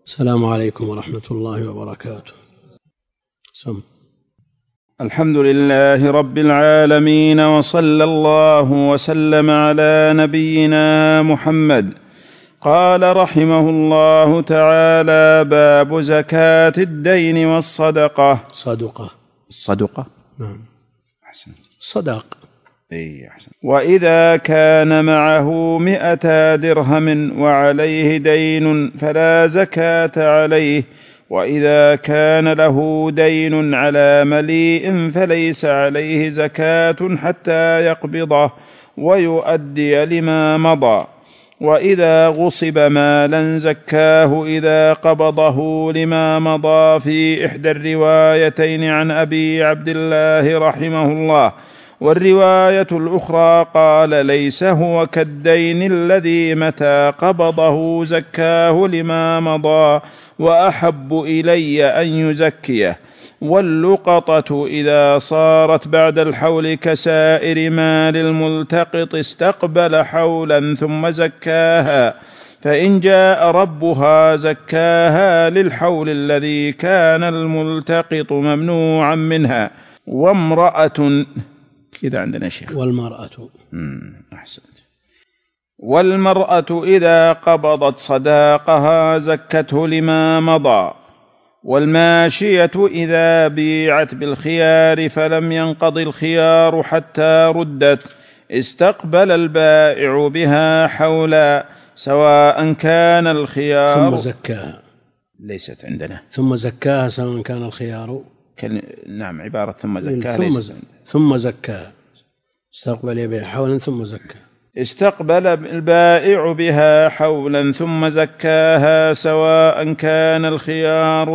السلام عليكم ورحمة الله وبركاته. الحمد لله رب العالمين، وصلى الله وسلم على نبينا محمد. قال رحمه الله تعالى: باب زكاة الدين والصدقة. صدقة نعم، أحسن. صداق. أحسن. وإذا كان معه 100 درهم وعليه دين فلا زكاة عليه، وإذا كان له دين على مليء فليس عليه زكاة حتى يقبضه ويؤدي لما مضى. وإذا غصب مالا زكاه إذا قبضه لما مضى في إحدى الروايتين عن أبي عبد الله رحمه الله. والرواية الأخرى قال: ليس هو كالدين الذي متى قبضه زكاه لما مضى، وأحب إلي أن يزكيه. واللقطة إذا صارت بعد الحول كسائر مال الملتقط استقبل حولا ثم زكاها، فإن جاء ربها زكاها للحول الذي كان الملتقط ممنوعا منها. وامرأة كذا عندنا شيخ. أحسنت. والمرأة إذا قبضت صداقها زكته لما مضى. والماشية إذا بيعت بالخيار فلم ينقض الخيار حتى ردت استقبل البائع بها حولا، سواء كان الخيار ثم زكاها. ليست عندنا ثم زكاها سواء كان الخيار. نعم، عبارة ثم زكاها ثم زكاها استقبل بها حولا ثم زكاها. استقبل البائع بها حولا ثم زكاها، سواء كان الخيار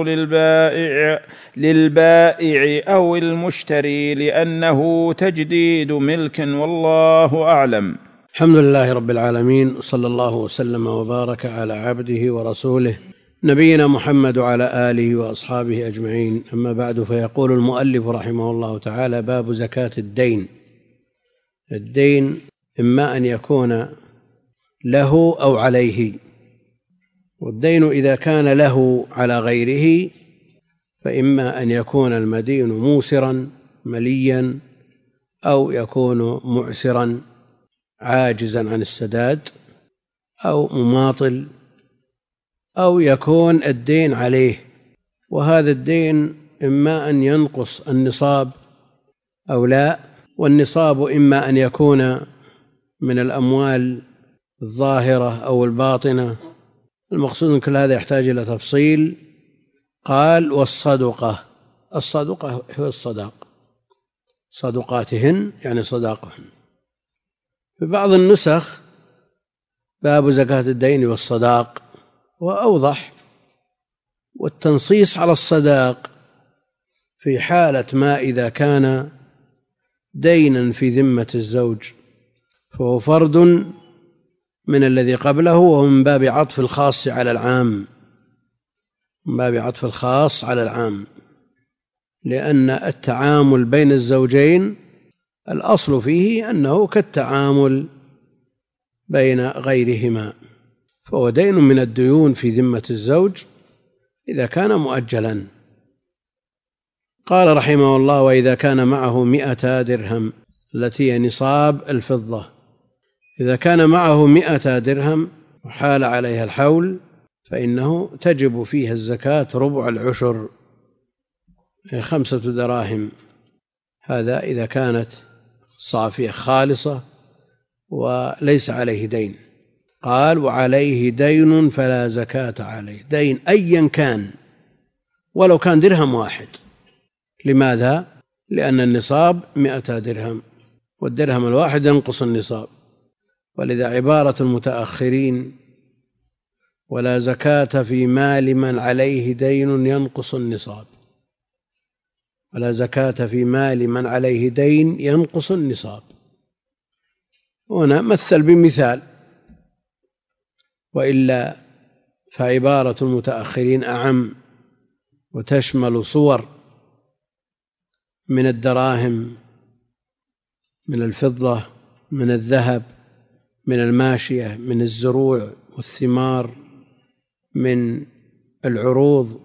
للبائع أو المشتري، لأنه تجديد ملك، والله أعلم. الحمد لله رب العالمين، صلى الله وسلم وبارك على عبده ورسوله نبينا محمد وعلى آله وأصحابه أجمعين. أما بعد، فيقول المؤلف رحمه الله تعالى: باب زكاة الدين. الدين إما أن يكون له أو عليه، والدين إذا كان له على غيره فإما أن يكون المدين موسرا مليا، أو يكون معسرا عاجزا عن السداد، أو مماطل، أو يكون الدين عليه. وهذا الدين إما أن ينقص النصاب أو لا، والنصاب إما أن يكون من الأموال الظاهرة أو الباطنة. المقصود من كل هذا يحتاج إلى تفصيل. قال: والصدقة. الصدقة هو الصداق، صدقاتهن يعني صداقهن. في بعض النسخ باب زكاة الدين والصداق، وأوضح. والتنصيص على الصداق في حالة ما إذا كان دينا في ذمة الزوج فهو فرد من الذي قبله، وهو من باب عطف الخاص على العام، من باب عطف الخاص على العام، لأن التعامل بين الزوجين الأصل فيه أنه كالتعامل بين غيرهما، فهو دين من الديون في ذمة الزوج إذا كان مؤجلا. قال رحمه الله: وإذا كان معه 100 درهم، التي هي نصاب الفضة. إذا كان معه 100 درهم وحال عليها الحول فإنه تجب فيها الزكاة ربع العشر، 5 دراهم. هذا إذا كانت صافية خالصة وليس عليه دين. قال: وعليه دين فلا زكاة عليه. دين أيا كان، ولو كان درهم واحد. لماذا؟ لأن النصاب 100 درهم، والدرهم الواحد ينقص النصاب. ولذا عبارة المتأخرين: ولا زكاة في مال من عليه دين ينقص النصاب. ولا زكاة في مال من عليه دين ينقص النصاب. هنا مثل بمثال، وإلا فعبارة المتأخرين أعم، وتشمل صور من الدراهم، من الفضة، من الذهب، من الماشية، من الزروع والثمار، من العروض،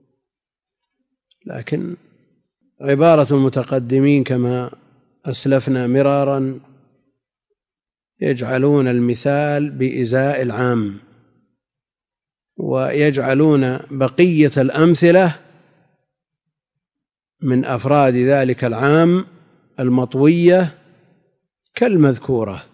لكن عبارة المتقدمين كما أسلفنا مرارا يجعلون المثال بإزاء العام، ويجعلون بقية الأمثلة من أفراد ذلك العام المطوية كالمذكورة.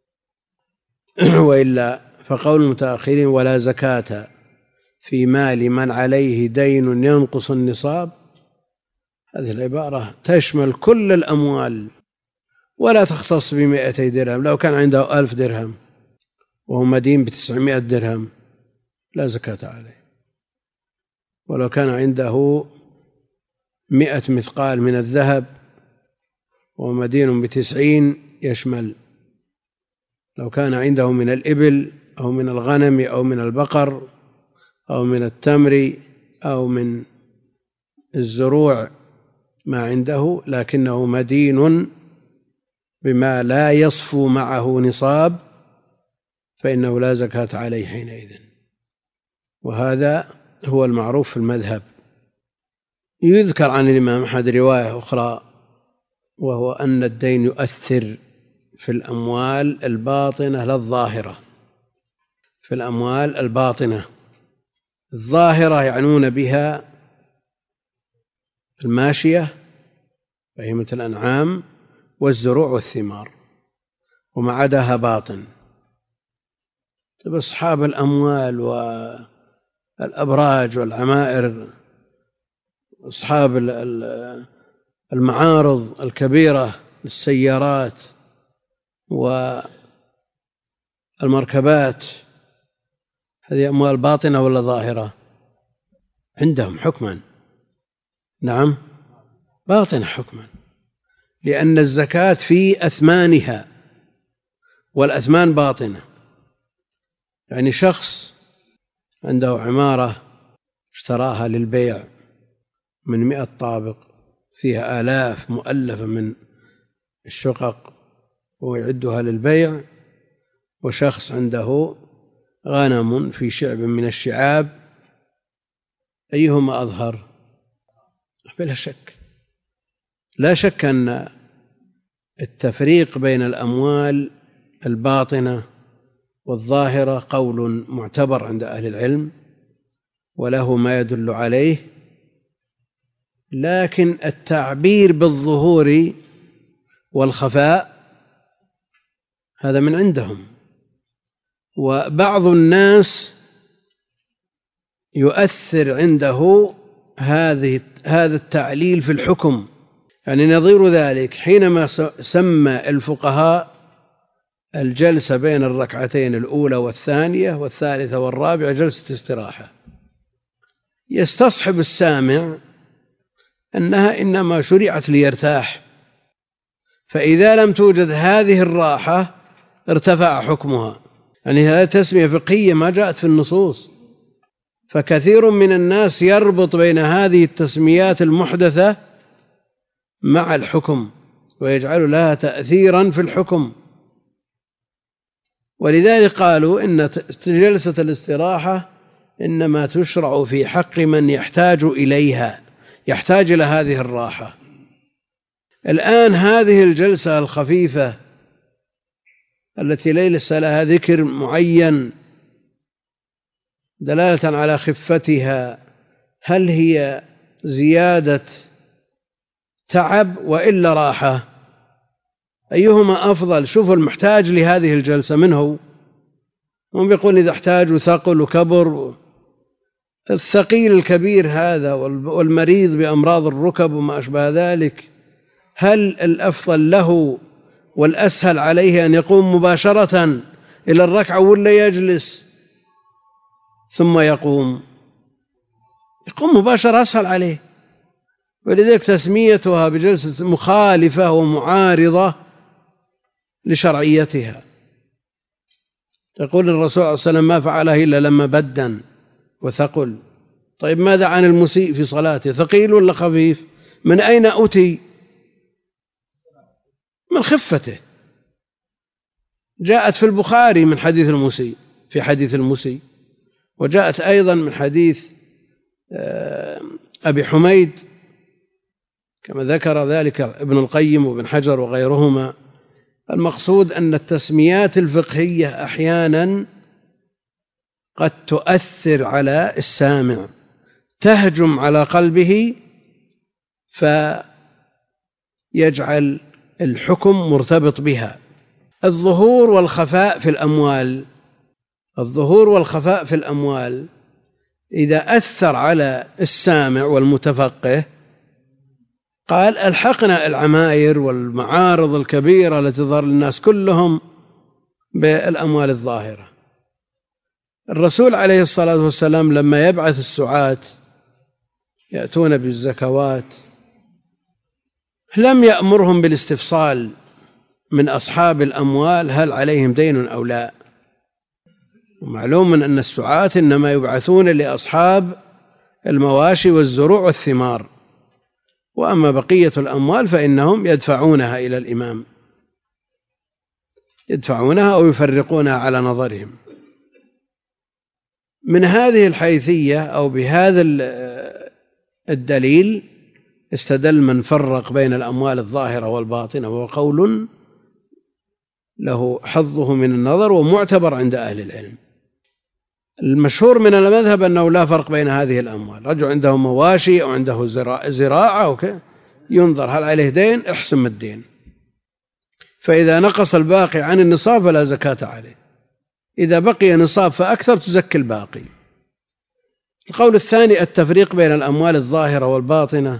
وإلا فقول المتأخرين ولا زكاة في مال من عليه دين ينقص النصاب، هذه العبارة تشمل كل الأموال ولا تختص ب200 درهم. لو كان عنده 1000 درهم وهو مدين ب900 درهم لا زكاة عليه، ولو كان عنده 100 مثقال من الذهب وهو مدين ب90 يشمل. لو كان عنده من الإبل أو من الغنم أو من البقر أو من التمر أو من الزروع ما عنده لكنه مدين بما لا يصفو معه نصاب فإنه لا زكاة عليه حينئذ. وهذا هو المعروف في المذهب. يذكر عن الإمام أحمد رواية أخرى، وهو أن الدين يؤثر في الأموال الباطنة لا الظاهرة. في الأموال الباطنة، الظاهرة يعنون بها الماشية بهيمة الأنعام والزروع والثمار، وما عداها باطن. أصحاب الأموال والأبراج والعمائر، أصحاب المعارض الكبيرة للسيارات والمركبات، هذه أموال باطنة ولا ظاهرة؟ عندهم حكما، نعم باطنة حكما، لأن الزكاة في أثمانها والأثمان باطنة. يعني شخص عنده عمارة اشتراها للبيع من 100 طابق فيها آلاف مؤلفة من الشقق ويعدها للبيع، وشخص عنده غنم في شعب من الشعاب، أيهما أظهر؟ بلا شك، لا شك أن التفريق بين الأموال الباطنة والظاهرة قول معتبر عند أهل العلم وله ما يدل عليه، لكن التعبير بالظهور والخفاء هذا من عندهم. وبعض الناس يؤثر عنده هذا التعليل في الحكم. يعني نظير ذلك حينما سمى الفقهاء الجلسة بين الركعتين الأولى والثانية والثالثة والرابعة جلسة استراحة، يستصحب السامع أنها إنما شرعت ليرتاح، فإذا لم توجد هذه الراحة ارتفع حكمها. يعني هذه تسمية فقهية ما جاءت في النصوص، فكثير من الناس يربط بين هذه التسميات المحدثة مع الحكم ويجعل لها تأثيرا في الحكم. ولذلك قالوا إن جلسة الاستراحة إنما تشرع في حق من يحتاج إليها، يحتاج إلى هذه الراحة. الآن هذه الجلسة الخفيفة التي ليس لها ذكر معين دلالة على خفتها، هل هي زيادة تعب وإلا راحة؟ أيهما أفضل؟ شوفوا المحتاج لهذه الجلسة منه، هم بيقول إذا احتاجوا ثقل وكبر، الثقيل الكبير هذا والمريض بأمراض الركب وما أشبه ذلك، هل الأفضل له والأسهل عليه أن يقوم مباشرة إلى الركعة ولا يجلس ثم يقوم مباشرة أسهل عليه؟ ولذلك تسميتها بجلسة مخالفة ومعارضة لشرعيتها. تقول الرسول صلى الله عليه وسلم ما فعله إلا لما بدن وثقل. طيب ماذا عن المسيء في صلاته؟ ثقيل ولا خفيف؟ من أين أتي؟ من خفته. جاءت في البخاري من حديث المسيء، في حديث المسيء، وجاءت أيضا من حديث أبي حميد، كما ذكر ذلك ابن القيم وابن حجر وغيرهما. المقصود أن التسميات الفقهية أحيانا قد تؤثر على السامع، تهجم على قلبه فيجعل الحكم مرتبط بها. الظهور والخفاء في الأموال، الظهور والخفاء في الأموال إذا أثر على السامع والمتفقه، قال ألحقنا العماير والمعارض الكبيرة التي تظهر للناس كلهم بالأموال الظاهرة. الرسول عليه الصلاة والسلام لما يبعث السعاة يأتون بالزكوات لم يأمرهم بالاستفصال من أصحاب الأموال هل عليهم دين أو لا. ومعلوم أن السعاة إنما يبعثون لأصحاب المواشي والزروع والثمار، وأما بقية الأموال فإنهم يدفعونها إلى الإمام، يدفعونها أو يفرقونها على نظرهم. من هذه الحيثية أو بهذا الدليل استدل من فرق بين الأموال الظاهرة والباطنة، وهو قول له حظه من النظر ومعتبر عند أهل العلم. المشهور من المذهب أنه لا فرق بين هذه الأموال، رجل عنده مواشي أو عنده زراعة ينظر هل عليه دين، احسم الدين، فإذا نقص الباقي عن النصاب فلا زكاة عليه، إذا بقي نصاب فأكثر تزكي الباقي. القول الثاني التفريق بين الأموال الظاهرة والباطنة،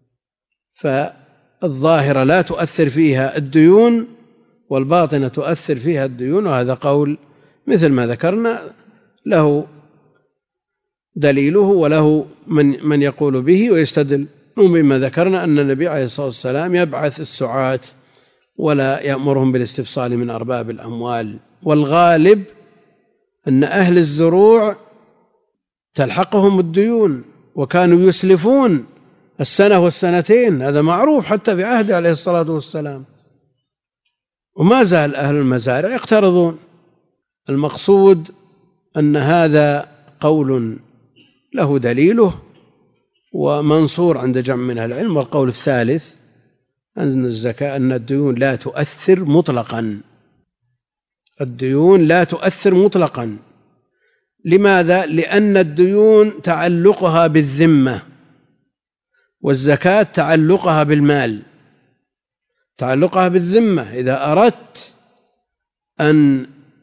فالظاهرة لا تؤثر فيها الديون والباطنة تؤثر فيها الديون، وهذا قول مثل ما ذكرنا له دليله وله من يقول به ويستدل بما ذكرنا أن النبي عليه الصلاة والسلام يبعث السعاة ولا يأمرهم بالاستفصال من أرباب الأموال. والغالب أن أهل الزروع تلحقهم الديون وكانوا يسلفون السنة والسنتين، هذا معروف حتى في عهده عليه الصلاة والسلام، وما زال أهل المزارع يقترضون. المقصود أن هذا قول له دليله ومنصور عند جمع من العلم. والقول الثالث أن الزكاة أن الديون لا تؤثر مطلقا، الديون لا تؤثر مطلقا. لماذا؟ لأن الديون تعلقها بالذمة، والزكاة تعلقها بالمال، تعلقها بالذمة. إذا أردت أن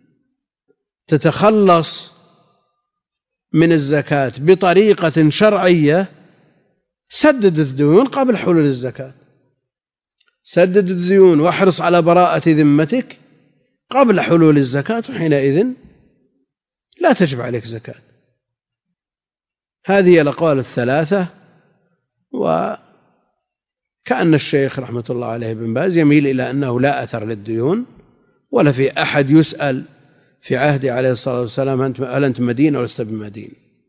تتخلص من الزكاة بطريقة شرعية سدد الديون قبل حلول الزكاة، سدد الديون واحرص على براءة ذمتك قبل حلول الزكاة، وحينئذ لا تجب عليك زكاة. هذه الأقوال الثلاثة. وكأن الشيخ رحمة الله عليه بن باز يميل إلى أنه لا أثر للديون، ولا في أحد يسأل في عهد عليه الصلاة والسلام هل أنت مدين أو لست بمدين.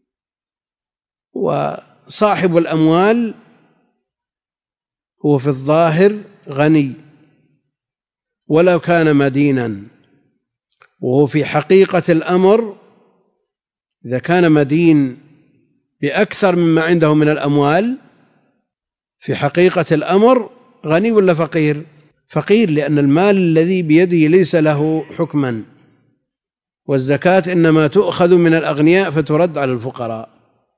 وصاحب الأموال هو في الظاهر غني ولو كان مدينا، وهو في حقيقة الأمر إذا كان مدين بأكثر مما عنده من الأموال في حقيقة الأمر غني ولا فقير؟ فقير، لأن المال الذي بيده ليس له حكما، والزكاة إنما تؤخذ من الأغنياء فترد على الفقراء.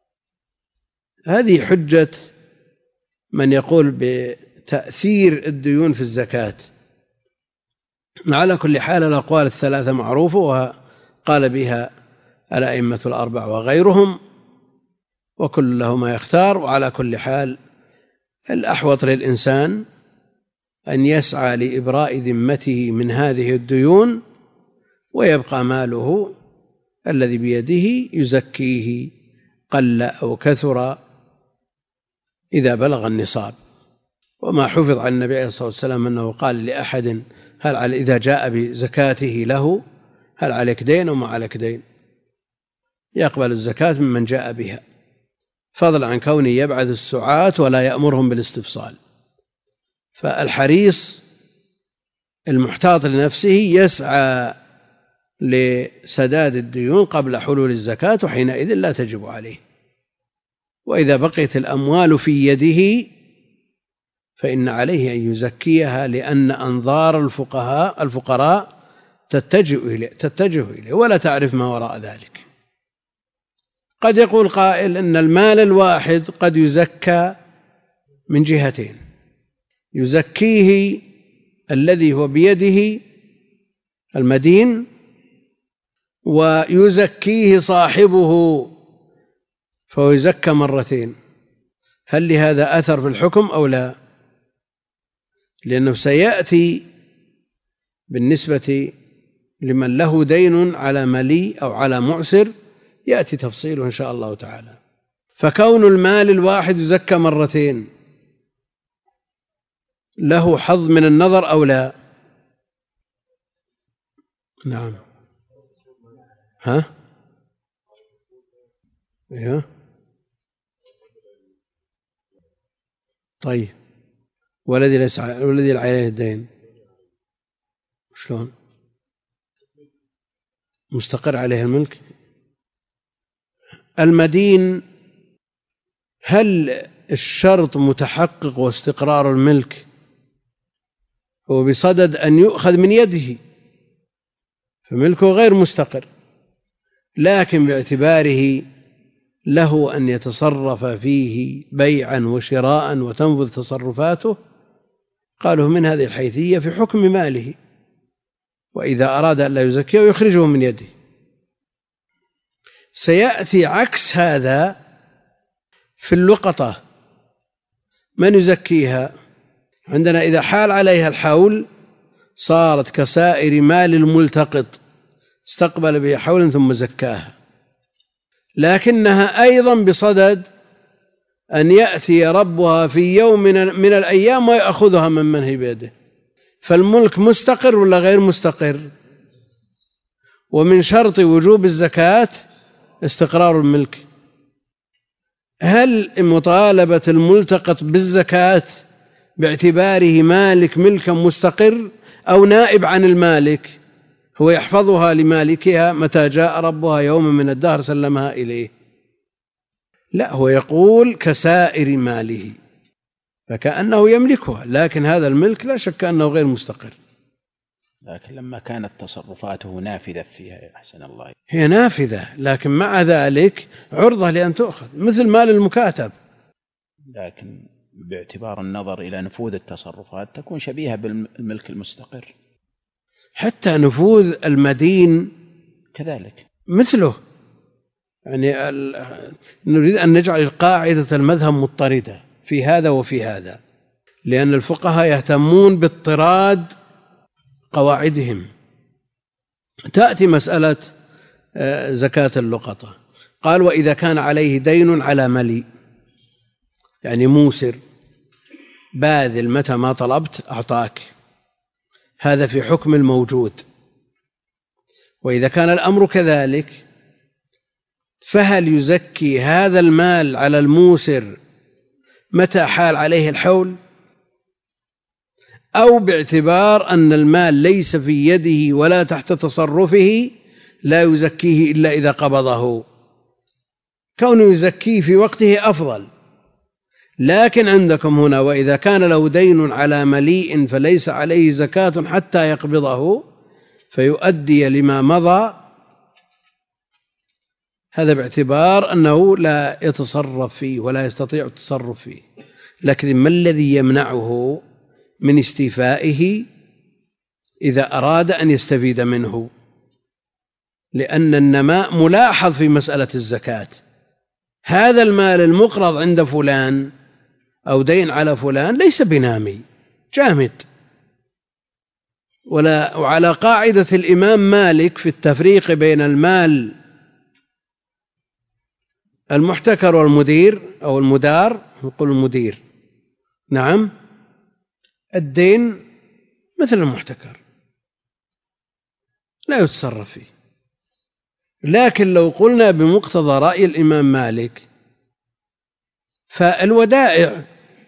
هذه حجة من يقول بتأثير الديون في الزكاة. على كل حال الأقوال الثلاثة معروفة وقال بها الأئمة الأربع وغيرهم، وكل له ما يختار. وعلى كل حال الأحوط للإنسان أن يسعى لإبراء ذمته من هذه الديون، ويبقى ماله الذي بيده يزكيه قل أو كثر إذا بلغ النصاب. وما حفظ عن النبي عليه الصلاة والسلام أنه قال لأحد إذا جاء بزكاته له هل عليك دين أو ما عليك دين، يقبل الزكاة ممن جاء بها، فضلا عن كونه يبعث السعاة ولا يأمرهم بالاستفصال. فالحريص المحتاط لنفسه يسعى لسداد الديون قبل حلول الزكاة، وحينئذ لا تجب عليه. وإذا بقيت الأموال في يده فإن عليه أن يزكيها، لأن أنظار الفقراء تتجه إليه ولا تعرف ما وراء ذلك. قد يقول قائل إن المال الواحد قد يزكى من جهتين: يزكيه الذي هو بيده المدين، ويزكيه صاحبه فهو يزكى مرتين. هل لهذا أثر في الحكم أو لا؟ لأنه سيأتي بالنسبة لمن له دين على ملي أو على معسر، يأتي تفصيله إن شاء الله تعالى. فكون المال الواحد يزكى مرتين له حظ من النظر أو لا؟ نعم. أيوه. طيب، والذي عليه الدين شلون؟ مستقر عليه الملك. المدين هل الشرط متحقق واستقرار الملك هو بصدد أن يؤخذ من يده، فملكه غير مستقر، لكن باعتباره له أن يتصرف فيه بيعا وشراء وتنفذ تصرفاته، قالوا من هذه الحيثية في حكم ماله، وإذا أراد أن لا يزكيه يخرجه من يده. سيأتي عكس هذا في اللقطة، من يزكيها؟ عندنا إذا حال عليها الحول صارت كسائر مال الملتقط، استقبل بها حولا ثم زكاها، لكنها أيضا بصدد أن يأتي ربها في يوم من الأيام ويأخذها من هي بيده. فالملك مستقر ولا غير مستقر؟ ومن شرط وجوب الزكاة استقرار الملك. هل مطالبة الملتقط بالزكاة باعتباره مالك ملكا مستقر أو نائب عن المالك، هو يحفظها لمالكها متى جاء ربها يوم من الدهر سلمها إليه؟ لا، هو يقول كسائر ماله، فكأنه يملكها، لكن هذا الملك لا شك أنه غير مستقر. لكن لما كانت تصرفاته نافذة فيها يا أحسن الله، هي نافذة، لكن مع ذلك عرضة لأن تؤخذ، مثل مال المكاتب. لكن باعتبار النظر إلى نفوذ التصرفات تكون شبيهة بالملك المستقر. حتى نفوذ المدين كذلك مثله. يعني نريد أن نجعل قاعدة المذهب مضطردة في هذا وفي هذا، لأن الفقهاء يهتمون باضطراد قواعدهم. تأتي مسألة زكاة اللقطة، قال وإذا كان عليه دين على ملي، يعني موسر باذل متى ما طلبت أعطاك، هذا في حكم الموجود. وإذا كان الأمر كذلك فهل يزكي هذا المال على الموسر متى حال عليه الحول، أو باعتبار أن المال ليس في يده ولا تحت تصرفه لا يزكيه إلا إذا قبضه؟ كونه يزكيه في وقته أفضل، لكن عندكم هنا وإذا كان له دين على مليء فليس عليه زكاة حتى يقبضه فيؤدي لما مضى، هذا باعتبار أنه لا يتصرف فيه ولا يستطيع التصرف فيه. لكن ما الذي يمنعه من استيفائه إذا أراد أن يستفيد منه؟ لأن النماء ملاحظ في مسألة الزكاة. هذا المال المقرض عند فلان أو دين على فلان ليس بنامي جامد. وعلى قاعدة الإمام مالك في التفريق بين المال المحتكر والمدير أو المدار، نقول المدير، نعم، الدين مثل المحتكر لا يتصرف فيه. لكن لو قلنا بمقتضى رأي الإمام مالك فالودائع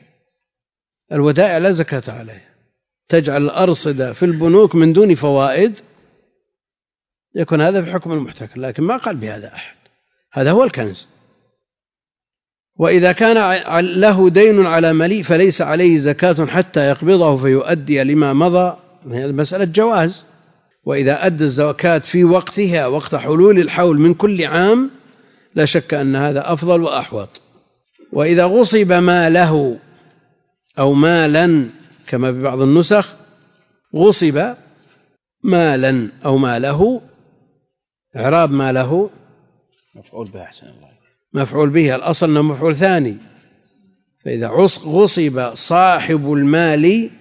لا زكاة عليها، تجعل الأرصدة في البنوك من دون فوائد، يكون هذا في حكم المحتكر. لكن ما قال بهذا أحد، هذا هو الكنز، وإذا كان له دين على مليء فليس عليه زكاة حتى يقبضه فيؤدي لما مضى. هذه مسألة جواز. وإذا أدى الزكاة في وقتها وقت حلول الحول من كل عام لا شك أن هذا أفضل وأحوط. وإذا غصب ماله أو مالا كما في بعض النسخ غصب مالا أو ماله، إعراب ماله مفعول به. أحسن الله. مفعول به، الأصل أنه مفعول ثاني. فإذا غصب صاحب المال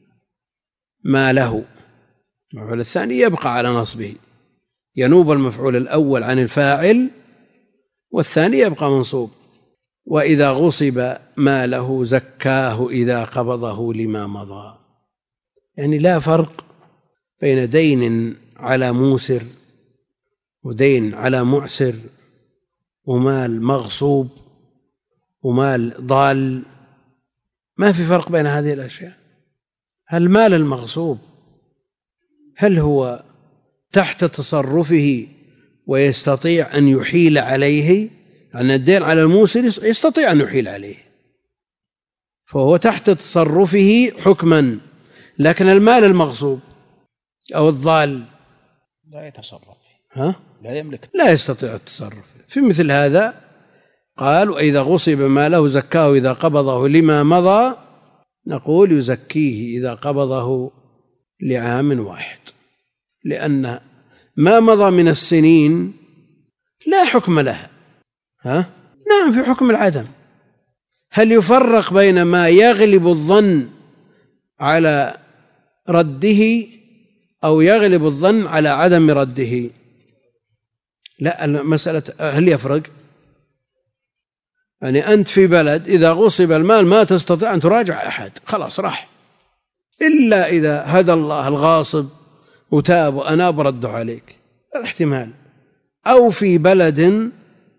ماله، المفعول الثاني يبقى على نصبه، ينوب المفعول الأول عن الفاعل والثاني يبقى منصوب. وإذا غصب ماله زكاه إذا قبضه لما مضى. يعني لا فرق بين دين على موسر ودين على معسر ومال مغصوب ومال ضال، ما في فرق بين هذه الأشياء. المال المغصوب هل هو تحت تصرفه ويستطيع أن يحيل عليه؟ أن الدين على الموسر يستطيع أن يحيل عليه، فهو تحت تصرفه حكما. لكن المال المغصوب أو الضال لا يتصرف، لا يملك، لا يستطيع التصرف في مثل هذا. قال وإذا غصب ماله زكاه إذا قبضه لما مضى، نقول يزكيه إذا قبضه لعام واحد، لأن ما مضى من السنين لا حكم لها. نعم، في حكم العدم. هل يفرق بين ما يغلب الظن على رده أو يغلب الظن على عدم رده؟ لا، المسألة هل يفرق؟ يعني أنت في بلد إذا غصب المال ما تستطيع أن تراجع أحد، خلاص راح، إلا إذا هدى الله الغاصب وتاب وأناب رده عليك، الاحتمال. أو في بلد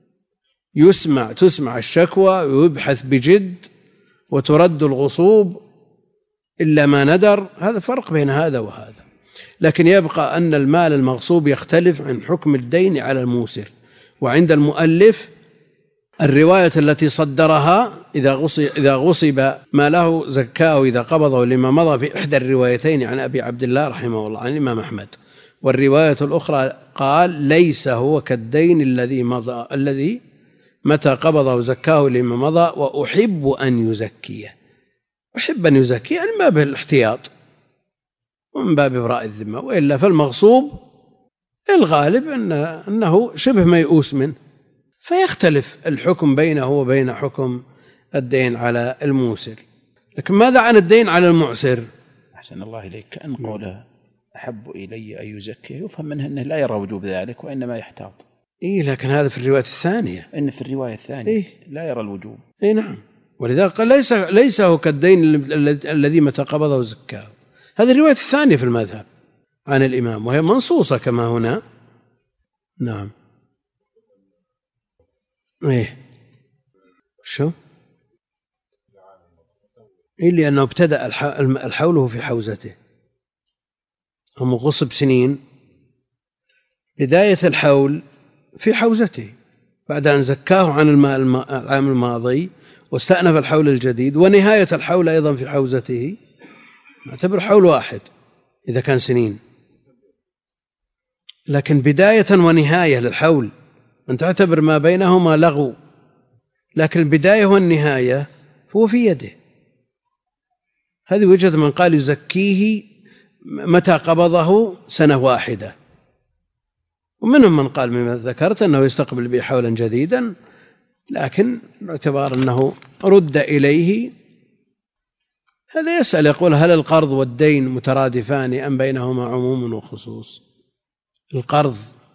تسمع الشكوى ويبحث بجد وترد الغصوب إلا ما ندر، هذا فرق بين هذا وهذا. لكن يبقى أن المال المغصوب يختلف عن حكم الدين على الموسر. وعند المؤلف الرواية التي صدرها إذا غصب ماله زكاه إذا قبضه لما مضى في إحدى الروايتين عن أبي عبد الله رحمه الله عن الإمام أحمد، والرواية الأخرى قال ليس هو كالدين الذي متى قبضه زكاه لما مضى وأحب أن يزكيه. أحب أن يزكيه يعني من باب الاحتياط ومن باب إبراء الذمة، وإلا فالمغصوب الغالب أنه شبه ميؤوس منه، فيختلف الحكم بينه وبين حكم الدين على الموسر. لكن ماذا عن الدين على المعسر؟ أحسن الله إليك. كأن قوله أحب إلي أن يزكيه يفهم منه أنه لا يرى وجوب ذلك وإنما يحتاط. لكن هذا في الرواية الثانية. إن في الرواية الثانية لا يرى الوجوب. نعم، ولذلك قال ليس هو كالدين الذي متى قبضه زكاه. هذه الرواية الثانية في المذهب عن الإمام، وهي منصوصة كما هنا. نعم. شو؟ لأنه ابتدأ الحول في حوزته، هم غصب سنين، بداية الحول في حوزته بعد أن زكاه عن العام الماضي واستأنف الحول الجديد، ونهاية الحول أيضا في حوزته، نعتبر حول واحد إذا كان سنين. لكن بداية ونهاية للحول أن تعتبر ما بينهما لغو، لكن البداية والنهاية هو في يده. هذه وجهة من قال يزكيه متى قبضه سنة واحدة، ومنهم من قال مما ذكرت أنه يستقبل به حولا جديدا، لكن باعتبار أنه رد إليه هذا يسأل يقول هل القرض والدين مترادفان أم بينهما عموم وخصوص؟ القرض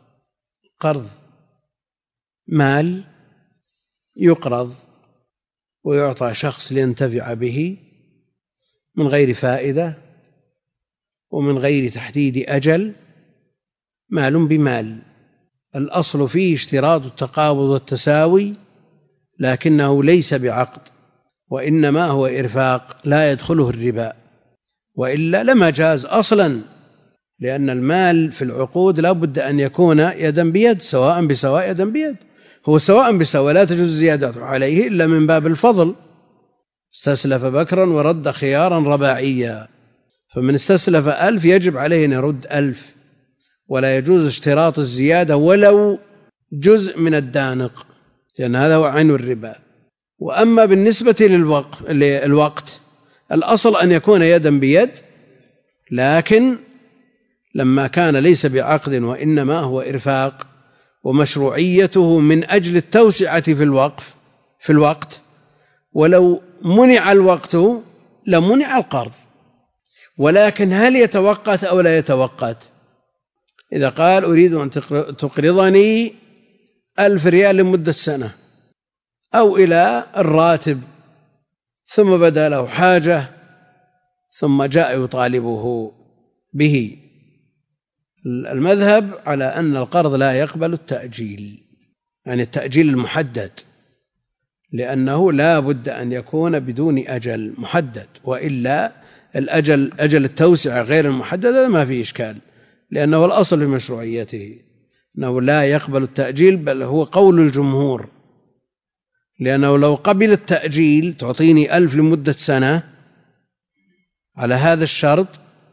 مال يقرض ويعطى شخص لينتفع به من غير فائدة ومن غير تحديد أجل، مال بمال، الأصل فيه اشتراط التقابض والتساوي، لكنه ليس بعقد وإنما هو إرفاق لا يدخله الربا، وإلا لما جاز أصلا، لأن المال في العقود لا بد أن يكون يدا بيد، سواء بسواء يدا بيد. هو سواء بسواء، لا تجوز الزيادة عليه إلا من باب الفضل. استسلف بكرا ورد خيارا رباعيا، فمن استسلف 1000 يجب عليه أن يرد 1000، ولا يجوز اشتراط الزيادة ولو جزء من الدانق، لأن هذا هو عين الربا. وأما بالنسبة للوقت الأصل أن يكون يدا بيد، لكن لما كان ليس بعقد وإنما هو إرفاق، ومشروعيته من أجل التوسعة في الوقت، ولو منع الوقت لمنع القرض. ولكن هل يتوقت أو لا يتوقت؟ إذا قال أريد أن تقرضني 1000 ريال لمدة سنة أو إلى الراتب، ثم بدا له حاجة ثم جاء يطالبه به، المذهب على أن القرض لا يقبل التأجيل، يعني التأجيل المحدد، لأنه لا بد أن يكون بدون أجل محدد، وإلا أجل التوسعة غير المحددة ما فيه إشكال، لأنه الأصل في مشروعيته أنه لا يقبل التأجيل، بل هو قول الجمهور، لأنه لو قبل التأجيل تعطيني 1000 لمدة سنة على هذا الشرط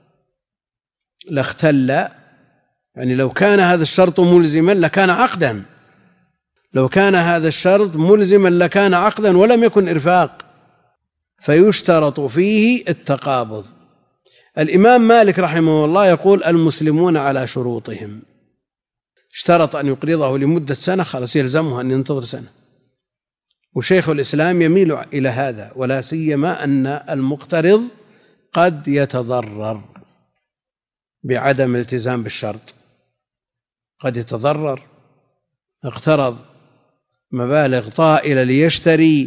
لاختل، يعني لو كان هذا الشرط ملزما لكان عقدا، لو كان هذا الشرط ملزما لكان عقدا ولم يكن إرفاق، فيشترط فيه التقابض. الإمام مالك رحمه الله يقول المسلمون على شروطهم، اشترط أن يقرضه لمدة سنة خلاص يلزمه أن ينتظر سنة. وشيخ الإسلام يميل إلى هذا، ولا سيما أن المقترض قد يتضرر بعدم الالتزام بالشرط، قد يتضرر، اقترض مبالغ طائلة ليشتري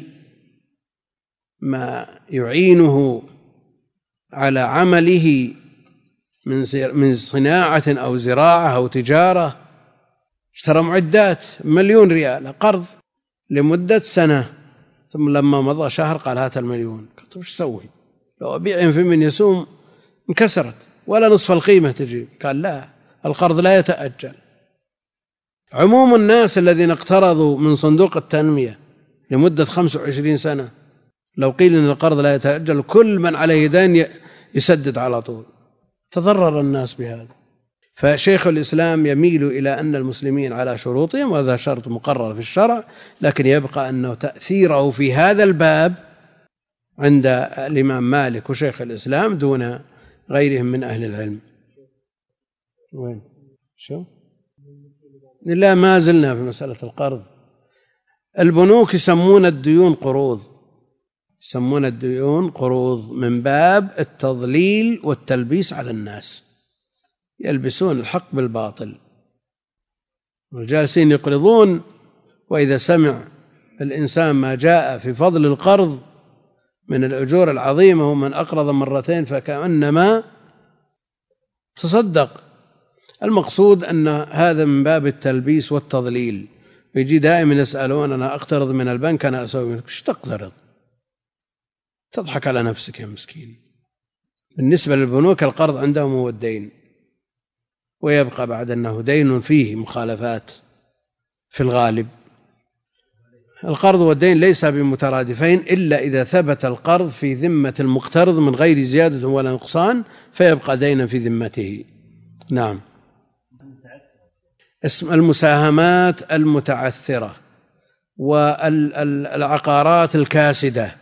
ما يعينه على عمله من صناعة أو زراعة أو تجارة، اشترى معدات 1,000,000 ريال قرض لمدة سنة، ثم لما مضى شهر قال هات 1,000,000. قلت وش سوي؟ لو أبيع في من يسوم انكسرت ولا نصف القيمة تجيب. قال لا، القرض لا يتأجل. عموم الناس الذين اقترضوا من صندوق التنمية لمدة 25 سنة لو قيل أن القرض لا يتأجل كل من عليه دين يسدد على طول، تضرر الناس بهذا. فشيخ الإسلام يميل إلى أن المسلمين على شروطهم، وهذا شرط مقرر في الشرع، لكن يبقى أنه تأثيره في هذا الباب عند الإمام مالك وشيخ الإسلام دون غيرهم من أهل العلم. وين شو؟ لا، ما زلنا في مسألة القرض. البنوك يسمون الديون قروض، يسمون الديون قروض من باب التضليل والتلبيس على الناس، يلبسون الحق بالباطل، والجالسين يقرضون، وإذا سمع الإنسان ما جاء في فضل القرض من الأجور العظيمة ومن أقرض مرتين فكأنما تصدق. المقصود أن هذا من باب التلبيس والتضليل، يجي دائما يسألون أنا أقترض من البنك أنا أسوي منك. ايش تقترض؟ تضحك على نفسك يا مسكين. بالنسبة للبنوك القرض عندهم هو الدين، ويبقى بعد أنه دين فيه مخالفات في الغالب. القرض والدين ليس بمترادفين إلا إذا ثبت القرض في ذمة المقترض من غير زيادة ولا نقصان فيبقى دينا في ذمته. نعم. اسم المساهمات المتعثرة والعقارات الكاسدة.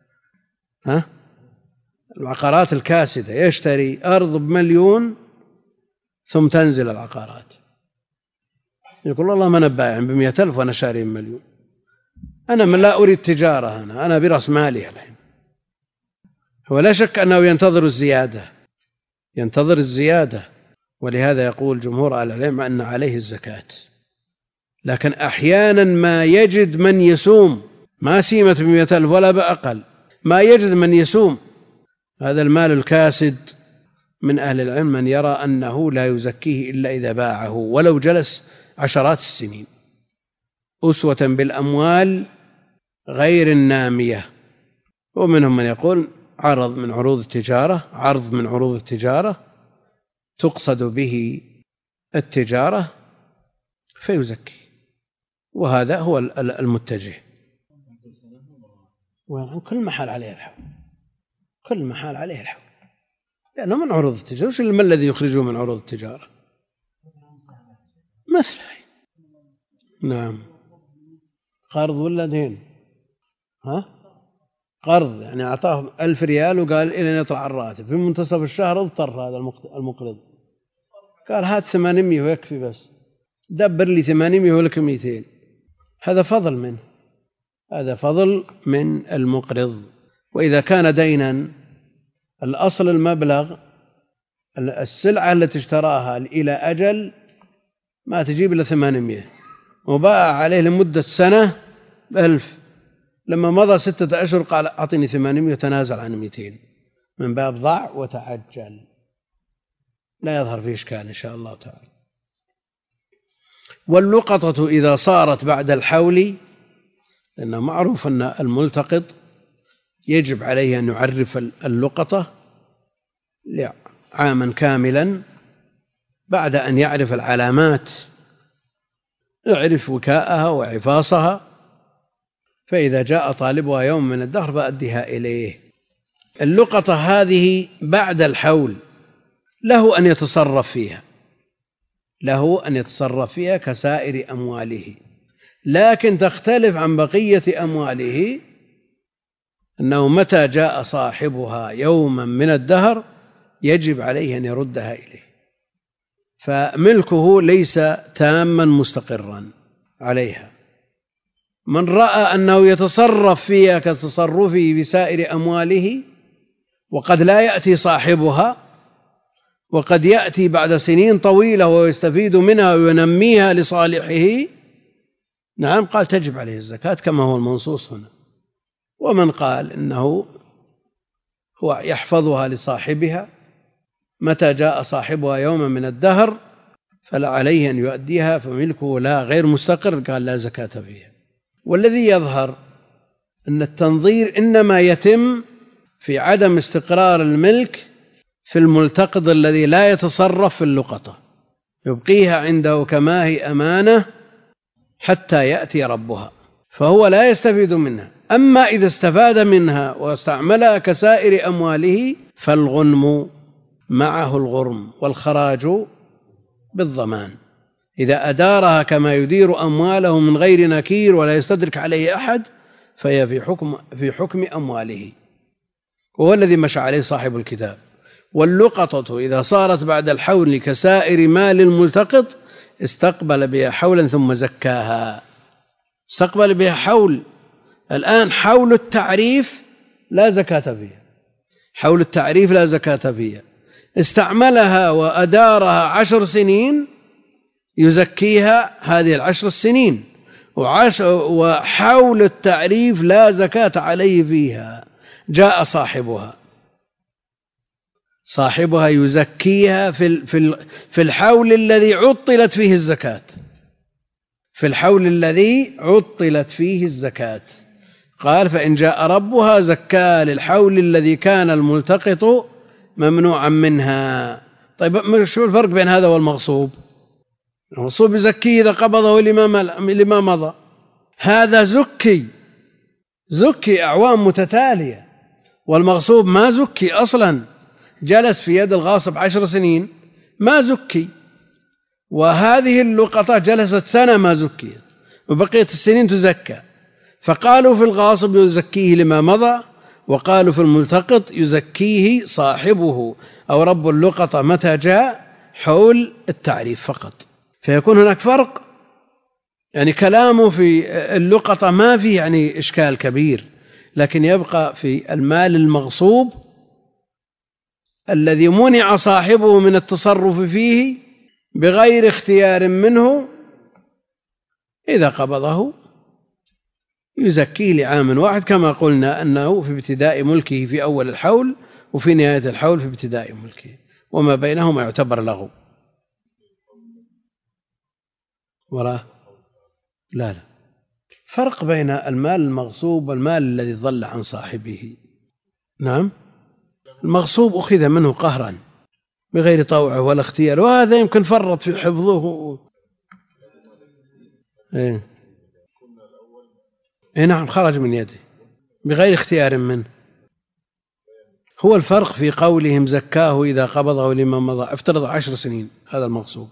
العقارات الكاسدة يشتري أرض ب1,000,000 ثم تنزل العقارات، يقول والله ما أنا بايع ب100,000 وأنا شاري 1,000,000. أنا من لا أريد تجارة، أنا برأس مالي الحين. هو لا شك أنه ينتظر الزيادة، ولهذا يقول جمهور أهل العلم أن عليه الزكاة. لكن أحيانا ما يجد من يسوم، ما سيمة ب100,000 ولا بأقل، ما يجد من يسوم هذا المال الكاسد. من أهل العلم من يرى أنه لا يزكيه إلا إذا باعه ولو جلس عشرات السنين، أسوة بالأموال غير النامية. ومنهم من يقول عرض من عروض التجارة تقصد به التجارة فيزكي. وهذا هو المتجه. كل محال عليه الحول، كل محال عليه الحول، لأنه من عروض التجارة. ما الذي يخرجه من عروض التجارة؟ مثله. نعم. قرض ولا دين؟ قرض، يعني أعطاه 1000 ريال وقال إلى أن يطلع الراتب، في منتصف الشهر اضطر هذا المقرض قال هات 800 ويكفي، بس دبر لي 800 ولك 200. هذا فضل منه، هذا فضل من المقرض. وإذا كان دينا الأصل المبلغ، السلعة التي اشتراها إلى أجل ما تجيب إلا 800 وباع عليه لمدة سنة ب1000، لما مضى 6 أشهر قال أعطني 800 وتنازل عن 200، من باب ضع وتعجل، لا يظهر فيه إشكال إن شاء الله تعالى. واللقطة إذا صارت بعد الحول، لأنه معروف أن الملتقط يجب عليه أن يعرف اللقطة عاما كاملا بعد أن يعرف العلامات، يعرف وكاءها وعفاصها، فإذا جاء طالبها يوم من الدهر فأديها إليه. اللقطة هذه بعد الحول له أن يتصرف فيها، له أن يتصرف فيها كسائر أمواله، لكن تختلف عن بقية أمواله، أنه متى جاء صاحبها يوما من الدهر يجب عليه أن يردها إليه، فملكه ليس تاما مستقرا عليها. من رأى أنه يتصرف فيها كتصرفه بسائر أمواله وقد لا يأتي صاحبها، وقد يأتي بعد سنين طويلة ويستفيد منها وينميها لصالحه، نعم، قال تجب عليه الزكاة كما هو المنصوص هنا. ومن قال إنه هو يحفظها لصاحبها، متى جاء صاحبها يوما من الدهر فلا عليه أن يؤديها، فملكه لا غير مستقر، قال لا زكاة فيها. والذي يظهر أن التنظير إنما يتم في عدم استقرار الملك في الملتقط الذي لا يتصرف في اللقطة، يبقيها عنده كما هي أمانة حتى يأتي ربها، فهو لا يستفيد منها. أما إذا استفاد منها واستعملها كسائر أمواله فالغنم معه الغرم والخراج بالضمان. إذا أدارها كما يدير أمواله من غير نكير ولا يستدرك عليه أحد فهي في حكم أمواله، وهو الذي مشى عليه صاحب الكتاب. واللقطة إذا صارت بعد الحول كسائر مال الملتقط استقبل بها حولا ثم زكاها. استقبل بها حول، الآن حول التعريف لا زكاة فيها، حول التعريف لا زكاة فيها. استعملها وأدارها 10 سنين يزكيها هذه 10 سنين، وحول التعريف لا زكاة عليه فيها. جاء صاحبها يزكيها في الحول الذي عطلت فيه الزكاة، في الحول الذي عطلت فيه الزكاة. قال فإن جاء ربها زكى للحول الذي كان الملتقط ممنوعا منها. طيب شو الفرق بين هذا والمغصوب؟ المغصوب يزكيه إذا قبضه لما مضى، هذا زكي أعوام متتالية، والمغصوب ما زكي أصلا، جلس في يد الغاصب 10 سنين ما زكي، وهذه اللقطة جلست سنة ما زكي وبقية السنين تزكى. فقالوا في الغاصب يزكيه لما مضى، وقالوا في الملتقط يزكيه صاحبه أو رب اللقطة متى جاء حول التعريف فقط. فيكون هناك فرق، يعني كلامه في اللقطة ما فيه يعني إشكال كبير، لكن يبقى في المال المغصوب الذي منع صاحبه من التصرف فيه بغير اختيار منه، إذا قبضه يزكيه لعام واحد، كما قلنا أنه في ابتداء ملكه في أول الحول وفي نهاية الحول في ابتداء ملكه، وما بينهما يعتبر لغو. وراه لا فرق بين المال المغصوب والمال الذي ضل عن صاحبه. نعم، المغصوب أخذ منه قهرا بغير طوعه ولا اختيار، وهذا يمكن فرط في حفظه. نعم خرج من يده بغير اختيار منه. هو الفرق في قولهم زكاه إذا قبضه لما مضى، افترض 10 سنين، هذا المقصود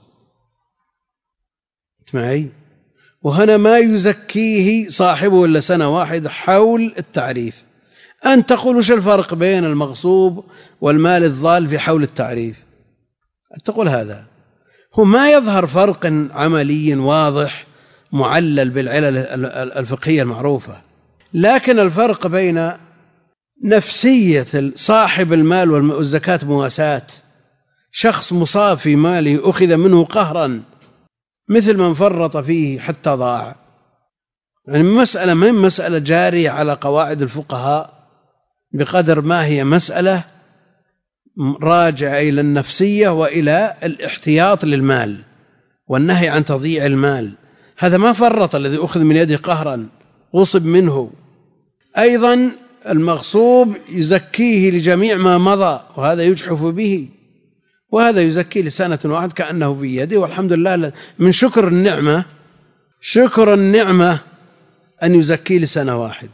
معي. وهنا ما يزكيه صاحبه إلا سنة واحدة حول التعريف. أن تقول وش الفرق بين المغصوب والمال الضال في حول التعريف؟ تقول هذا هو ما يظهر فرق عملي واضح معلل بالعلل الفقهية المعروفة، لكن الفرق بين نفسية صاحب المال والزكاة مواساة. شخص مصاب في ماله أخذ منه قهرا مثل من فرط فيه حتى ضاع، يعني مسألة من مسألة جارية على قواعد الفقهاء بقدر ما هي مسألة راجعة إلى النفسية وإلى الاحتياط للمال والنهي عن تضييع المال. هذا ما فرط الذي أخذ من يده قهرا غصب منه. أيضا المغصوب يزكيه لجميع ما مضى، وهذا يجحف به، وهذا يزكيه لسنة واحدة كأنه في يده. والحمد لله من شكر النعمة، شكر النعمة أن يزكيه لسنة واحدة،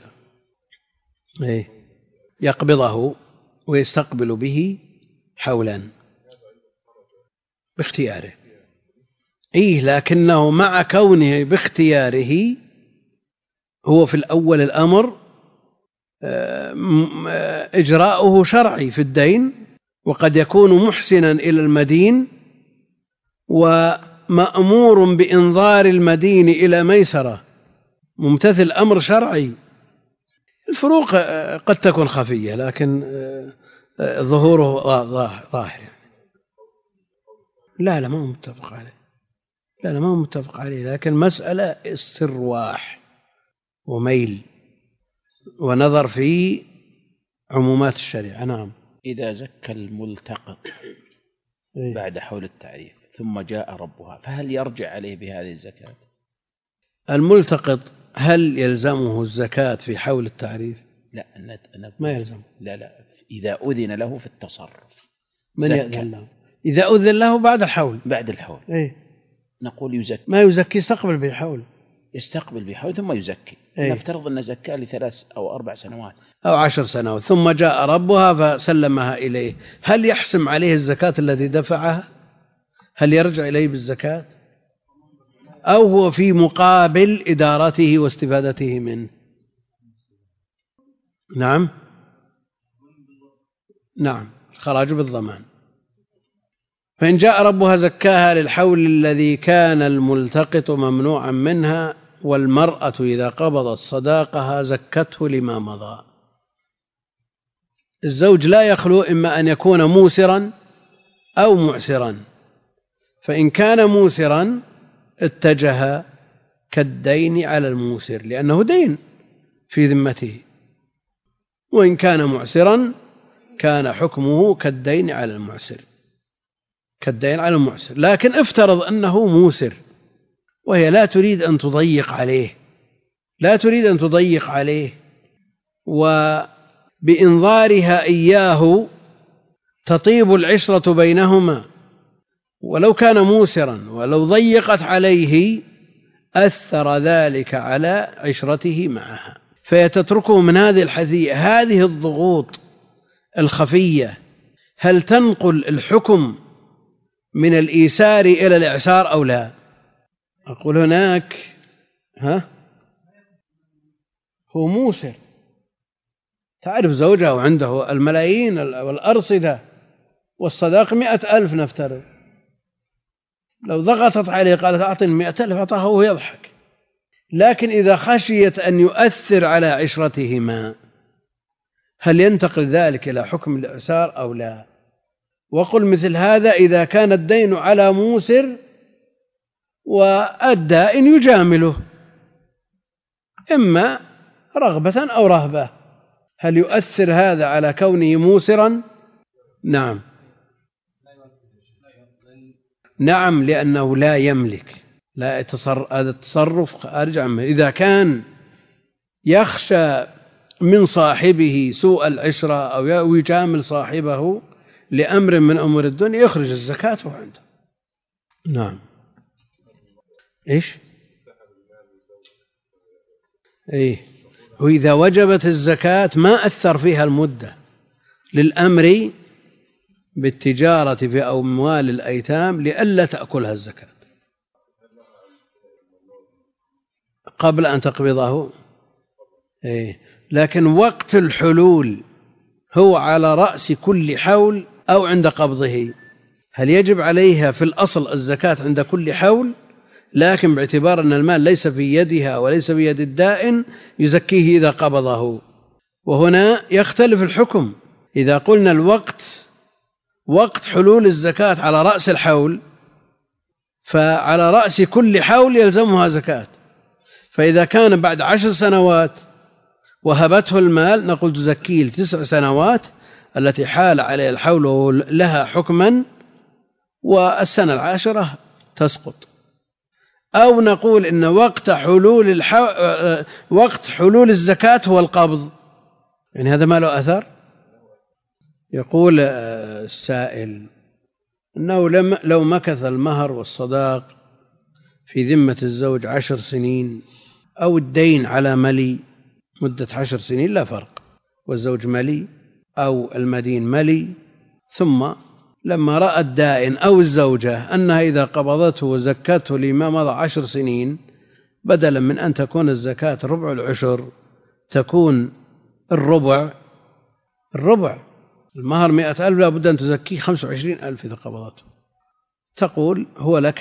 يقبضه ويستقبل به حولا باختياره. لكنه مع كونه باختياره هو في الأول الأمر إجراؤه شرعي في الدين، وقد يكون محسنا إلى المدين ومأمور بإنظار المدين إلى ميسرة، ممتثل أمر شرعي. الفروق قد تكون خفية لكن ظهوره ظاهر. لا ما هو متفق عليه، لا ما هو متفق عليه، لكن مسألة استرواح وميل ونظر في عمومات الشريعة. نعم. إذا زكى الملتقط بعد حول التعريف ثم جاء ربها، فهل يرجع عليه بهذه الزكاة؟ الملتقط هل يلزمه الزكاة في حول التعريف؟ لا ما يلزم. لا إذا أذن له في التصرف. من يأذن له؟ إذا أذن له بعد الحول. نقول يزكي. ما يزكي، يستقبل بالحول، يستقبل بحول ثم يزكي. نفترض أن زكاه ل3 أو 4 سنوات أو 10 سنوات، ثم جاء ربها فسلمها إليه، هل يحسم عليه الزكاة التي دفعها؟ هل يرجع إليه بالزكاة؟ أو هو في مقابل إدارته واستفادته منه؟ نعم الخراج بالضمان. فإن جاء ربها زكاها للحول الذي كان الملتقط ممنوعا منها، والمرأة إذا قبضت صداقها زكته لما مضى. الزوج لا يخلو إما أن يكون موسرا أو معسرا، فإن كان موسرا اتجه كالدين على الموسر لأنه دين في ذمته، وإن كان معسرا كان حكمه كالدين على المعسر، لكن افترض أنه موسر وهي لا تريد أن تضيق عليه، وبإنظارها إياه تطيب العشرة بينهما، ولو كان موسرا ولو ضيقت عليه أثر ذلك على عشرته معها، فيتتركه من هذه الضغوط الخفية. هل تنقل الحكم من الإيسار إلى الإعسار أو لا؟ أقول هناك هو موسر، تعرف زوجها وعنده الملايين والأرصدة والصداق 100,000 نفترض، لو ضغطت عليه قالت أعطني 100,000 أعطاه وهو يضحك. لكن إذا خشيت أن يؤثر على عشرتهما هل ينتقل ذلك إلى حكم الإعسار أو لا؟ وقل مثل هذا إذا كان الدين على موسر والدائن يجامله إما رغبة أو رهبة، هل يؤثر هذا على كونه موسرا؟ نعم لأنه لا يملك، هذا التصرف خارج عنه. إذا كان يخشى من صاحبه سوء العشرة أو يجامل صاحبه لأمر من أمور الدنيا يخرج الزكاة عنده. نعم. إيش؟ وإذا وجبت الزكاة ما أثر فيها المدة للأمر بالتجارة في أموال الأيتام لئلا تأكلها الزكاة قبل أن تقبضه. لكن وقت الحلول هو على رأس كل حول أو عند قبضه؟ هل يجب عليها في الأصل الزكاة عند كل حول، لكن باعتبار أن المال ليس في يدها وليس في يد الدائن يزكيه إذا قبضه؟ وهنا يختلف الحكم. إذا قلنا الوقت وقت حلول الزكاة على رأس الحول، فعلى رأس كل حول يلزمها زكاة. فإذا كان بعد 10 سنوات وهبته المال نقول تزكيه 9 سنوات التي حال عليها الحول لها حكما، والسنة 10 تسقط. أو نقول إن وقت حلول الزكاة هو القبض، يعني هذا ما له أثر. يقول السائل أنه لو مكث المهر والصداق في ذمة الزوج 10 سنين أو الدين على ملي مدة 10 سنين لا فرق، والزوج ملي أو المدين ملي، ثم لما رأى الدائن أو الزوجة أنها إذا قبضته وزكته لما مضى 10 سنين بدلا من أن تكون الزكاة ربع العشر تكون الربع. المهر 100,000 لا بد أن تزكيه 25,000 إذا قبضته. تقول هو لك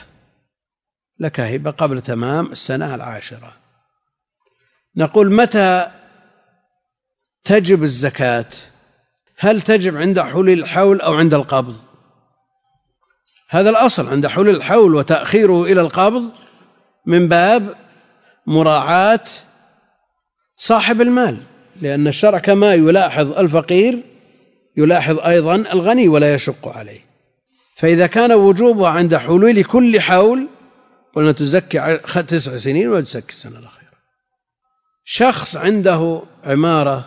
هبة قبل تمام السنة 10. نقول متى تجب الزكاة؟ هل تجب عند حلول الحول أو عند القبض؟ هذا الأصل عند حلول الحول، وتأخيره إلى القبض من باب مراعاة صاحب المال، لأن الشرع كما يلاحظ الفقير يلاحظ أيضا الغني ولا يشق عليه. فإذا كان وجوبه عند حلول كل حول قلنا تزكي 9 سنين وتزكي السنة الأخيرة. شخص عنده عمارة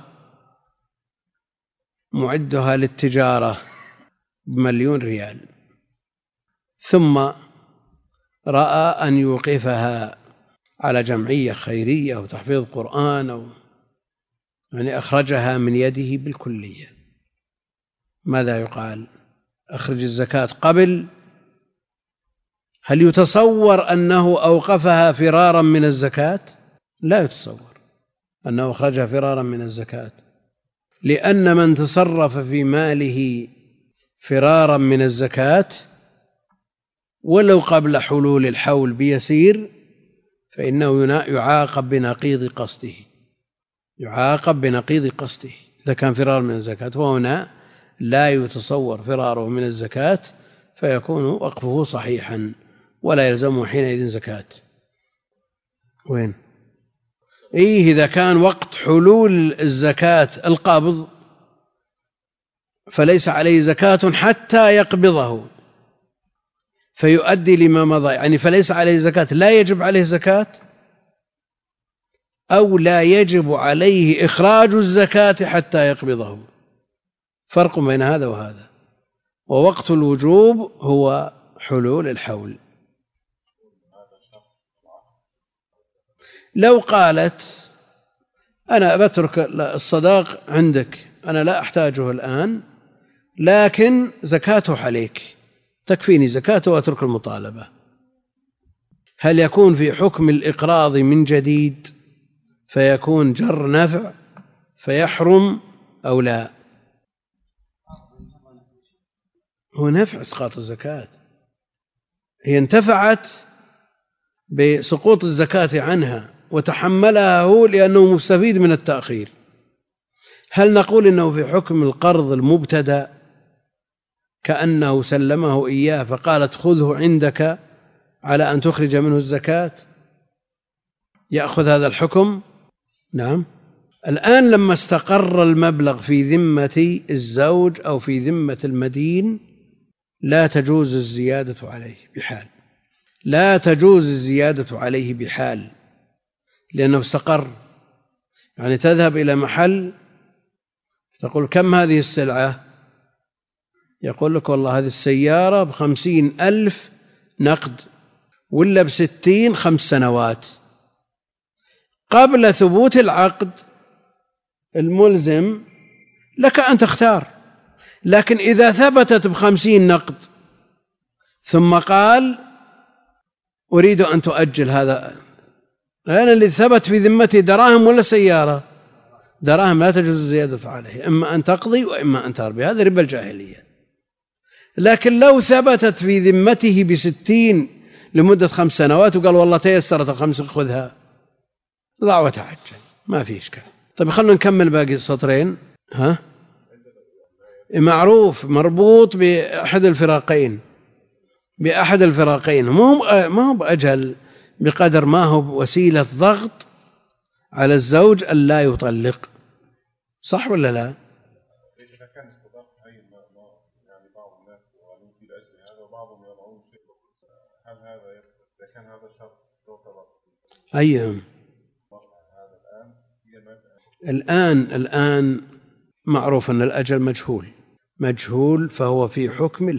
معدها للتجارة ب1,000,000 ريال، ثم رأى أن يوقفها على جمعية خيرية أو تحفيظ قرآن أو يعني أخرجها من يده بالكلية، ماذا يقال؟ أخرج الزكاة قبل؟ هل يتصور أنه أوقفها فرارا من الزكاة؟ لا يتصور أنه أخرجها فرارا من الزكاة، لأن من تصرف في ماله فرارا من الزكاة ولو قبل حلول الحول بيسير فإنه يعاقب بنقيض قصده إذا كان فرار من الزكاة. وهنا لا يتصور فراره من الزكاة، فيكون وقفه صحيحا ولا يلزمه حينئذ زكاة. وين؟ إذا كان وقت حلول الزكاة القبض فليس عليه زكاة حتى يقبضه فيؤدي لما مضى، يعني فليس عليه زكاة، لا يجب عليه زكاة، أو لا يجب عليه إخراج الزكاة حتى يقبضه. فرق بين هذا وهذا. ووقت الوجوب هو حلول الحول. لو قالت أنا بترك الصداق عندك، أنا لا أحتاجه الآن، لكن زكاته عليك، تكفيني زكاته وأترك المطالبة، هل يكون في حكم الإقراض من جديد فيكون جر نفع فيحرم أو لا؟ هو نفع إسقاط الزكاة، هي انتفعت بسقوط الزكاة عنها وتحملها هو لأنه مستفيد من التأخير. هل نقول إنه في حكم القرض المبتدأ كأنه سلمه إياه فقالت خذه عندك على أن تخرج منه الزكاة، يأخذ هذا الحكم؟ نعم. الآن لما استقر المبلغ في ذمة الزوج أو في ذمة المدين لا تجوز الزيادة عليه بحال، لأنه استقر. يعني تذهب إلى محل تقول كم هذه السلعة؟ يقول لك والله هذه السيارة ب50,000 نقد ولا ب60 5 سنوات. قبل ثبوت العقد الملزم لك أن تختار. لكن إذا ثبتت ب50 نقد ثم قال أريد أن تؤجل هذا، لأن اللي ثبت في ذمته دراهم ولا سيارة؟ دراهم، لا تجوز الزيادة عليه، إما أن تقضي وإما أن تربي، هذا ربا الجاهلية. لكن لو ثبتت في ذمته ب60 لمدة 5 سنوات وقال والله تيسرت 5 خذها، ضع وتعجل، ما في إشكال. طيب خلنا نكمل باقي السطرين. معروف مربوط بأحد الفراقين، ما هو بأجل بقدر ما هو وسيلة ضغط على الزوج أن لا يطلق، صح ولا لا؟ إذا كان الصداق يعني بعض الناس يقولون في الأجل هذا وبعضهم يضعون شيء، هل هذا إذا كان هذا شرط يعتبر؟ أيوه. الآن معروف أن الأجل مجهول، فهو في حكم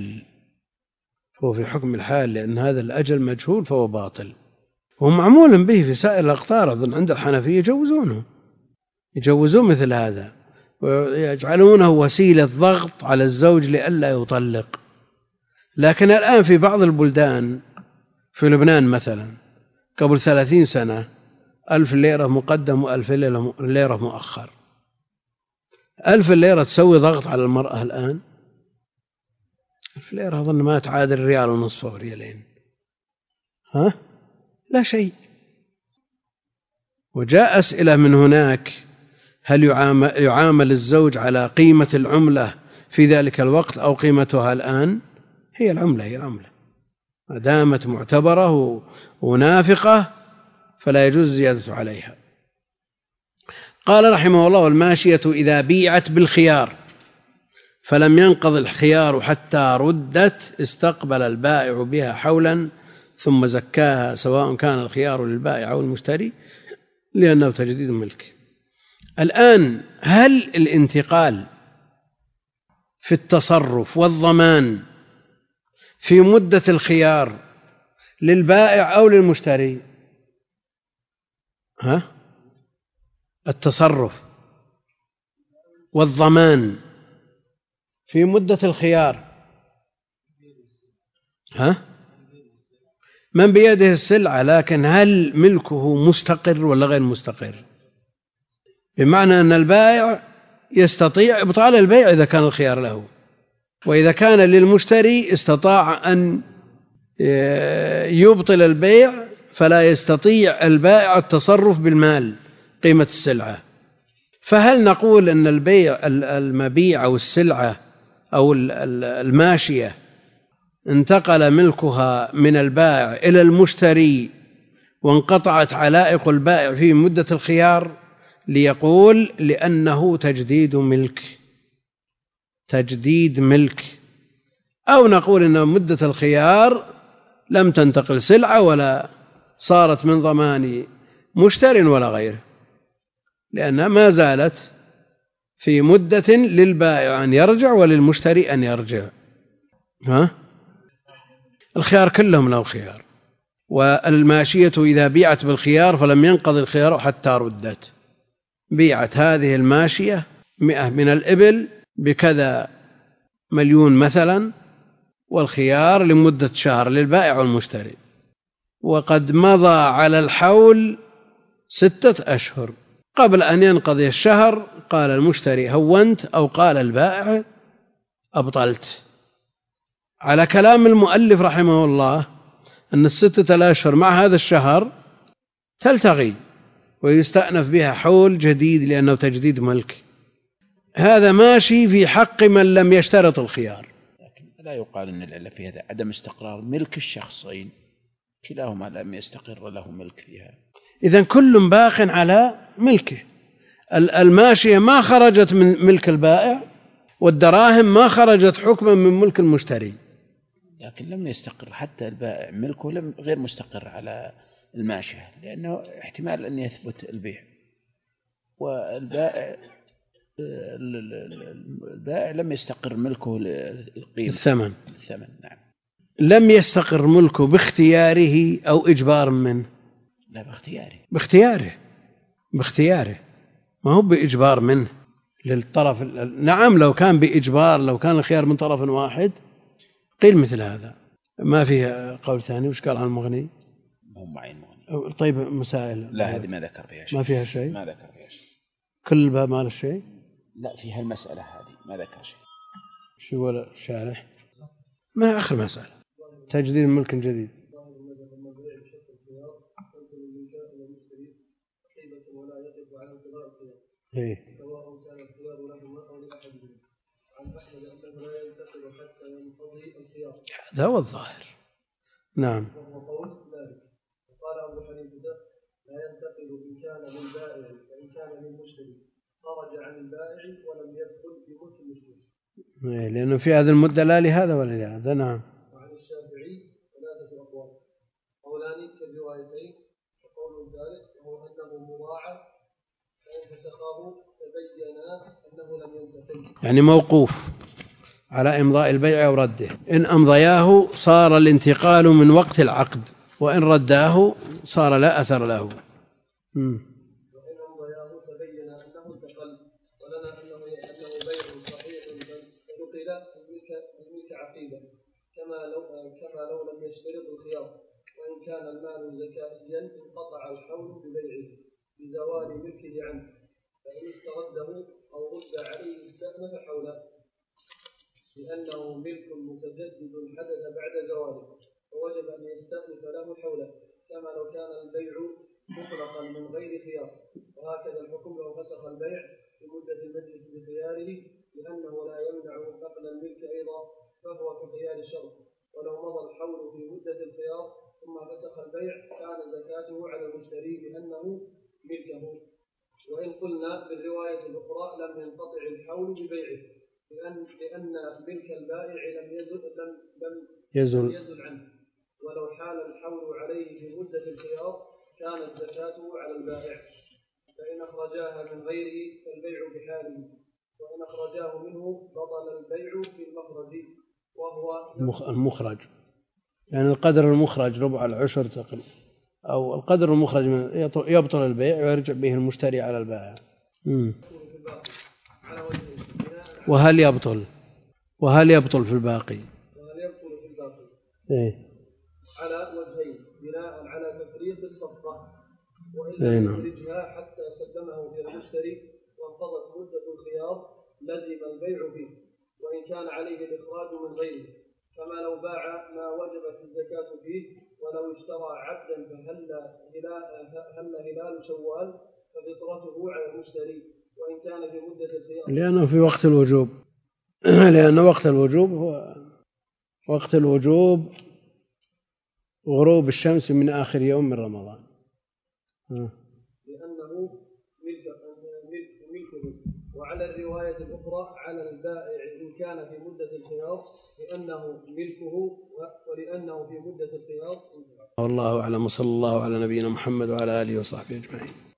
الحال، لأن هذا الأجل مجهول فهو باطل، وهو معمول به في سائر الأقطار. أظن عند الحنفية يجوزون مثل هذا ويجعلونه وسيلة ضغط على الزوج لئلا يطلق. لكن الآن في بعض البلدان، في لبنان مثلا قبل 30 سنة 1000 ليرة مقدم و1000 ليرة مؤخر. 1000 ليرة تسوي ضغط على المرأة الآن؟ 1000 ليرة أظن ما تعادل 1.5 أو 2 ريالين، لا شيء. وجاء أسئلة من هناك، هل يعامل الزوج على قيمة العملة في ذلك الوقت أو قيمتها الآن؟ هي العملة ما دامت معتبرة ونافقة فلا يجوز الزيادة عليها. قال رحمه الله: والماشية إذا بيعت بالخيار فلم ينقض الخيار حتى ردت استقبل البائع بها حولا ثم زكاها، سواء كان الخيار للبائع أو المشتري، لأنه تجديد ملك. الآن هل الانتقال في التصرف والضمان في مدة الخيار للبائع أو للمشتري؟ التصرف والضمان في مدة الخيار من بيده السلعة، لكن هل ملكه مستقر ولا غير مستقر؟ بمعنى أن البائع يستطيع إبطال البيع إذا كان الخيار له، وإذا كان للمشتري استطاع أن يبطل البيع، فلا يستطيع البائع التصرف بالمال قيمة السلعة. فهل نقول أن المبيع أو السلعة أو الماشية انتقل ملكها من البائع إلى المشتري وانقطعت علائق البائع في مدة الخيار؟ ليقول لأنه تجديد ملك. أو نقول أن مدة الخيار لم تنتقل سلعة ولا صارت من ضمان مشتري ولا غيره، لأنها ما زالت في مدة للبائع أن يرجع وللمشتري أن يرجع. الخيار كلهم له خيار. والماشية إذا بيعت بالخيار فلم ينقض الخيار حتى ردت. بيعت هذه الماشية 100 من الإبل بكذا مليون مثلا، والخيار لمدة شهر للبائع والمشتري، وقد مضى على الحول 6 أشهر. قبل أن ينقضي الشهر قال المشتري هونت، أو قال البائع أبطلت. على كلام المؤلف رحمه الله أن 6 الأشهر مع هذا الشهر تلتغي ويستأنف بها حول جديد لأنه تجديد ملك. هذا ماشي في حق من لم يشترط الخيار. لكن لا يقال أن العلة في هذا عدم استقرار ملك الشخصين، كلاهما لم يستقر له ملك فيها. إذن كل باق على ملكه. الماشية ما خرجت من ملك البائع، والدراهم ما خرجت حكما من ملك المشتري، لكن لم يستقر حتى البائع ملكه غير مستقر على الماشية، لأنه احتمال أن يثبت البيع، والبائع لم يستقر ملكه للقيمة الثمن. نعم. لم يستقر ملكه باختياره أو إجبار منه، لا، باختياره ما هو بإجبار منه للطرف. نعم لو كان بإجبار، لو كان الخيار من طرف واحد قيل مثل هذا. ما فيه قول ثاني. وش قال عن المغني؟ هم معين مغني. طيب مسائل لا هذه ما ذكر فيها شيء. ما فيها شيء. ما ذكر فيها شيء. كل الباب ما له شيء. لا فيها المسألة هذه ما ذكر شيء. شو ولا الشارح؟ ما آخر مسألة تجديد ملك جديد. إيه. هذا هو الظاهر. نعم. قال أبو حنيفة لا ينتقل إن كان للبائع وإن كان للمشتري، خرج عن البائع ولم يدخل في ملك المشتري. لأنه في هذه المدة لا لهذا ولا لهذا. نعم. وعن الشافعي 3 أقوال، قولان كالروايتين، وقول ثالث وهو أنه مضاعف، فإن فسخه تبين أنه لم ينتقل. يعني موقوف على إمضاء البيع أو رده. إن أمضياه صار الانتقال من وقت العقد، وإن رداه صار لا أثر له. وإن أمضياه تبين أنه انتقل، ولنا أنه بيع صحيح فنقل الملك عقيدة كما لو لم يشترط الخيار. وإن كان المال زكائيا انقطع الحول ببيعه بزوال ملكه عنه، فإن استرده أو رد عليه استأنف حوله، لأنه ملك متجدد حدث بعد زواله، فوجب أن يستأنف له حوله، كما لو كان البيع مطلقا من غير خيار. وهكذا الحكم لو فسخ البيع في مدة المجلس بخياره، لأنه لا يمنع نقل الملك أيضا، فهو كخيار الشرط. ولو مضى الحول في مدة الخيار ثم فسخ البيع كان زكاته على المشتري لأنه ملكه. وإن قلنا بالرواية الأخرى لم ينقطع الحول ببيعه، لأن ملك البائع لم يزل عنه، ولو حال الحول عليه في مدة الخيار كانت زكاته على البائع. فإن أخرجاها من غيره فالبيع بحاله، وإن أخرجاه منه بطل البيع في المخرج، وهو المخرج يعني القدر المخرج ربع العشر تقريبا، أو القدر المخرج من يبطل البيع ويرجع به المشتري على البائع. وهل يبطل في الباقي؟ إيه؟ على وجهين، بناء على تفريق الصفقة، وإلا يخرجها حتى سلمه إلى المشتري وانقضت مدة الخيار لزم البيع فيه، وإن كان عليه الإخراج من غيره، كما لو باع ما وجبت الزكاة فيه، ولو اشترى عبدا فهل هلال شوال ففطرته على المشتري، وإن كان في مدة الخيار، لأنه في وقت الوجوب. لأن وقت الوجوب هو وقت الوجوب غروب الشمس من آخر يوم من رمضان. لأنه ملكه. وعلى الرواية الأخرى على البائع إن كان في مدة الخيار لأنه ملكه، ولأنه في مدة الخيار. والله أعلم، وصلى الله على نبينا محمد وعلى آله وصحبه أجمعين.